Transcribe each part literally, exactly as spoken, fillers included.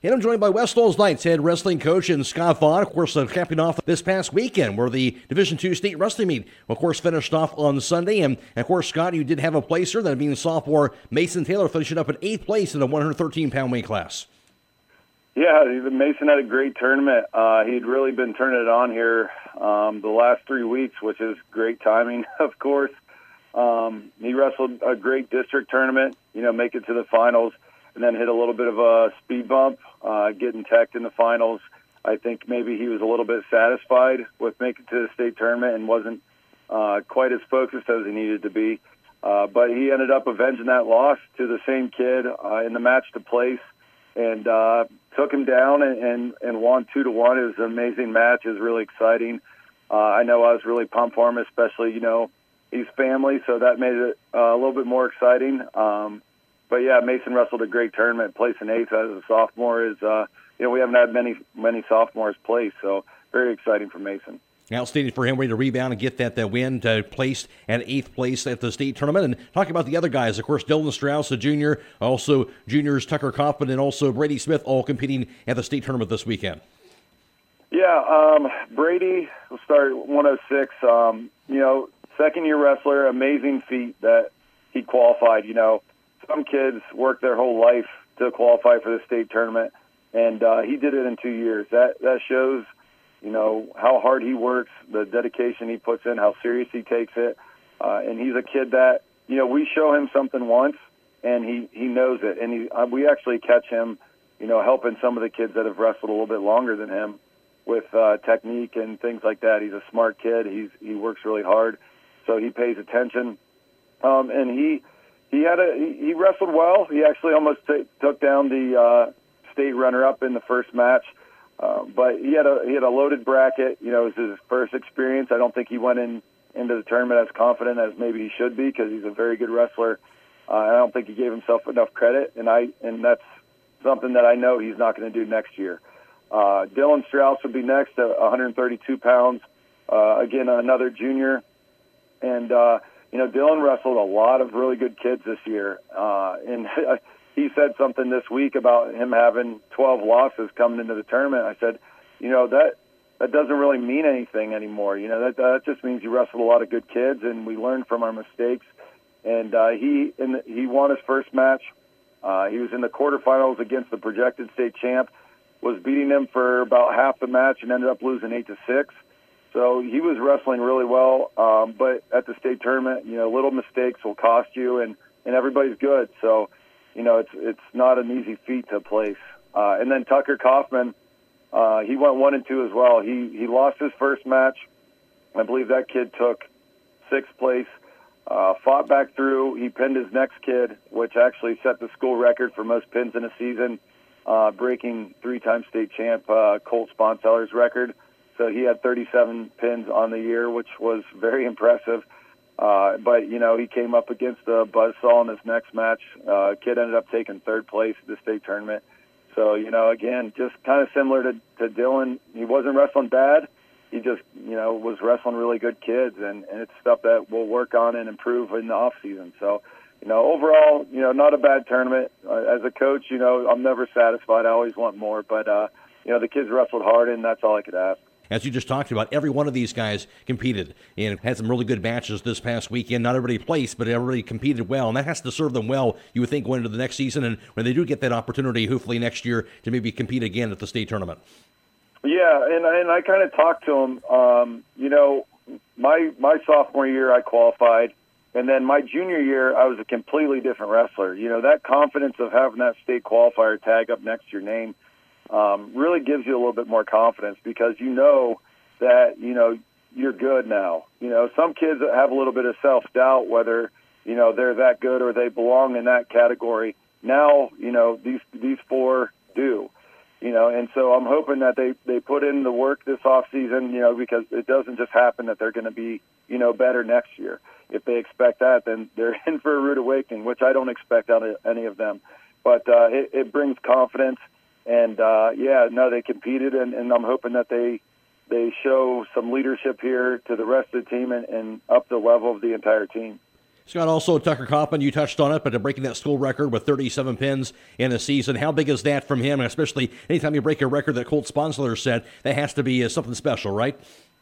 And I'm joined by West Falls Knights head wrestling coach and Scott Vaughn, of course, uh, capping off this past weekend where the Division two state wrestling meet, of course, finished off on Sunday. And, of course, Scott, you did have a placer, that being sophomore Mason Taylor, finishing up at eighth place in the one hundred thirteen pound weight class. Yeah, Mason had a great tournament. Uh, he'd really been turning it on here um, the last three weeks, which is great timing, of course. Um, he wrestled a great district tournament, you know, make it to the finals, and then hit a little bit of a speed bump, uh, getting teched in the finals. I think maybe he was a little bit satisfied with making it to the state tournament and wasn't uh, quite as focused as he needed to be. Uh, but he ended up avenging that loss to the same kid uh, in the match to place, and uh, took him down and, and, and won two to one. It was an amazing match. It was really exciting. Uh, I know I was really pumped for him, especially, you know, he's family, so that made it uh, a little bit more exciting. Um, But, yeah, Mason wrestled a great tournament. Placing eighth as a sophomore is, uh, you know, we haven't had many many sophomores place, so very exciting for Mason. Outstanding for him, ready to rebound and get that, that win, uh, placed at eighth place at the state tournament. And talking about the other guys, of course, Dylan Strauss, a junior, also juniors Tucker Kaufman and also Brady Smith, all competing at the state tournament this weekend. Yeah, um, Brady will start one oh six. Um, you know, second-year wrestler, amazing feat that he qualified, you know. Some kids work their whole life to qualify for the state tournament, and uh, he did it in two years. That that shows, you know, how hard he works, the dedication he puts in, how serious he takes it. Uh, and he's a kid that, you know, we show him something once, and he, he knows it. And he, uh, we actually catch him, you know, helping some of the kids that have wrestled a little bit longer than him with uh, technique and things like that. He's a smart kid. He's he works really hard, so he pays attention. Um, and he... He had a he, he wrestled well. He actually almost t- took down the uh, state runner-up in the first match, uh, but he had a he had a loaded bracket. You know, it was his first experience. I don't think he went in into the tournament as confident as maybe he should be because he's a very good wrestler. Uh, I don't think he gave himself enough credit, and I and that's something that I know he's not going to do next year. Uh, Dylan Strauss would be next at one hundred thirty-two pounds. Uh, again, another junior, and. Uh, You know, Dylan wrestled a lot of really good kids this year, uh, and he said something this week about him having twelve losses coming into the tournament. I said, you know, that that doesn't really mean anything anymore. You know, that that just means you wrestled a lot of good kids, and we learned from our mistakes. And uh, he in the, he won his first match. Uh, he was in the quarterfinals against the projected state champ, was beating him for about half the match, and ended up losing eight to six. So he was wrestling really well, um, but at the state tournament, you know, little mistakes will cost you, and, and everybody's good. So, you know, it's it's not an easy feat to place. Uh, and then Tucker Kaufman, uh, he went one and two as well. He he lost his first match. I believe that kid took sixth place, uh, fought back through. He pinned his next kid, which actually set the school record for most pins in a season, uh, breaking three-time state champ uh, Colt Sponseller's record. So he had thirty-seven pins on the year, which was very impressive. Uh, but, you know, he came up against a buzzsaw in his next match. Uh, kid ended up taking third place at the state tournament. So, you know, again, just kind of similar to, to Dylan. He wasn't wrestling bad. He just, you know, was wrestling really good kids, and, and it's stuff that we'll work on and improve in the off season. So, you know, overall, you know, not a bad tournament. Uh, as a coach, you know, I'm never satisfied. I always want more. But, uh, you know, the kids wrestled hard, and that's all I could ask. As you just talked about, every one of these guys competed and had some really good matches this past weekend. Not everybody placed, but everybody competed well, and that has to serve them well, you would think, going into the next season, and when they do get that opportunity, hopefully next year, to maybe compete again at the state tournament. Yeah, and, and I kind of talked to him. Um, you know, my my sophomore year I qualified, and then my junior year I was a completely different wrestler. You know, that confidence of having that state qualifier tag up next to your name Um, really gives you a little bit more confidence because you know that, you know, you're good now. You know, some kids have a little bit of self-doubt whether, you know, they're that good or they belong in that category. Now, you know, these these four do, you know, and so I'm hoping that they, they put in the work this off season, you know, because it doesn't just happen that they're going to be, you know, better next year. If they expect that, then they're in for a rude awakening, which I don't expect out of any of them. But uh, it, it brings confidence. And, uh, yeah, no, they competed, and, and I'm hoping that they they show some leadership here to the rest of the team and, and up the level of the entire team. Scott, also Tucker Kaufman, you touched on it, but breaking that school record with thirty-seven pins in a season, how big is that from him? And especially anytime you break a record that Colt Sponsler said, that has to be uh, something special, right?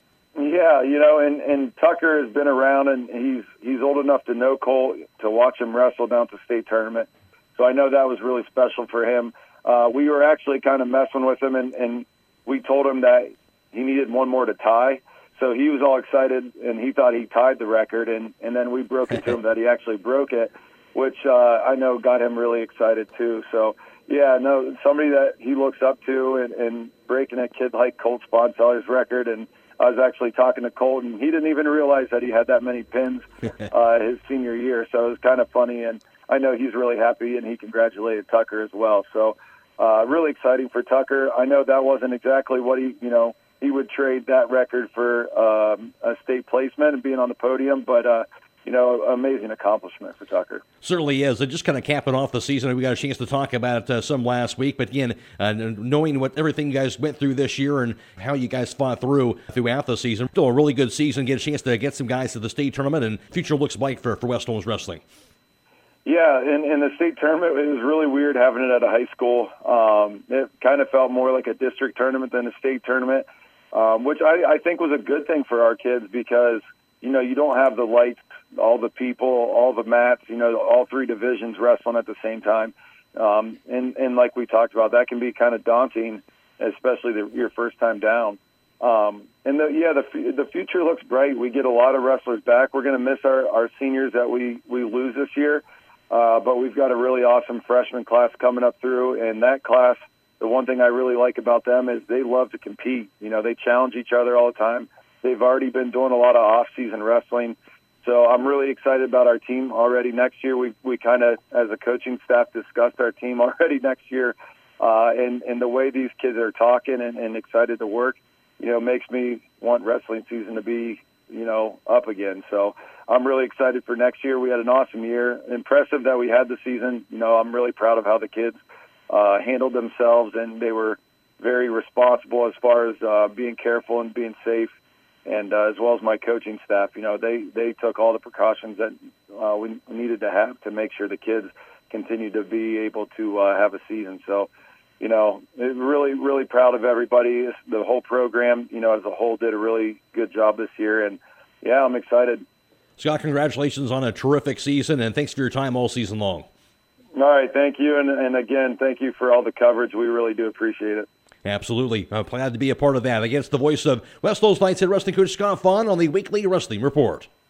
Yeah, you know, and, and Tucker has been around, and he's he's old enough to know Colt, to watch him wrestle down to state tournament. So I know that was really special for him. Uh, we were actually kind of messing with him, and, and we told him that he needed one more to tie. So he was all excited, and he thought he tied the record, and, and then we broke it to him that he actually broke it, which uh, I know got him really excited too. So, yeah, no, somebody that he looks up to, and, and breaking a kid like Colt Sponseller's record. And I was actually talking to Colt, and he didn't even realize that he had that many pins uh, his senior year. So it was kind of funny, and I know he's really happy, and he congratulated Tucker as well. So uh, really exciting for Tucker. I know that wasn't exactly what he, you know, he would trade that record for um, a state placement and being on the podium, but, uh, you know, amazing accomplishment for Tucker. Certainly is. And just kind of capping off the season, we got a chance to talk about it uh, some last week, but again, uh, knowing what everything you guys went through this year and how you guys fought through throughout the season, still a really good season, get a chance to get some guys to the state tournament, and future looks bright for, for West Holmes Wrestling. Yeah, in, in the state tournament, it was really weird having it at a high school. Um, it kind of felt more like a district tournament than a state tournament. Um, which I, I think was a good thing for our kids because, you know, you don't have the lights, all the people, all the mats, you know, all three divisions wrestling at the same time. Um, and, and like we talked about, that can be kind of daunting, especially the, your first time down. Um, and, the, yeah, the the future looks bright. We get a lot of wrestlers back. We're going to miss our, our seniors that we, we lose this year, uh, but we've got a really awesome freshman class coming up through, and that class, the one thing I really like about them is they love to compete. You know, they challenge each other all the time. They've already been doing a lot of off-season wrestling. So I'm really excited about our team already next year. We we kind of, as a coaching staff, discussed our team already next year. Uh, and, and the way these kids are talking and, and excited to work, you know, makes me want wrestling season to be, you know, up again. So I'm really excited for next year. We had an awesome year. Impressive that we had the season. You know, I'm really proud of how the kids Uh, handled themselves, and they were very responsible as far as uh, being careful and being safe, and uh, as well as my coaching staff. You know, they, they took all the precautions that uh, we needed to have to make sure the kids continued to be able to uh, have a season. So, you know, really, really proud of everybody. The whole program, you know, as a whole did a really good job this year, and, yeah, I'm excited. Scott, congratulations on a terrific season, and thanks for your time all season long. All right, thank you, and, and again, thank you for all the coverage. We really do appreciate it. Absolutely. I'm glad to be a part of that. Against the voice of West Holmes Knights Head Wrestling coach Scott Vaughn on the Weekly Wrestling Report.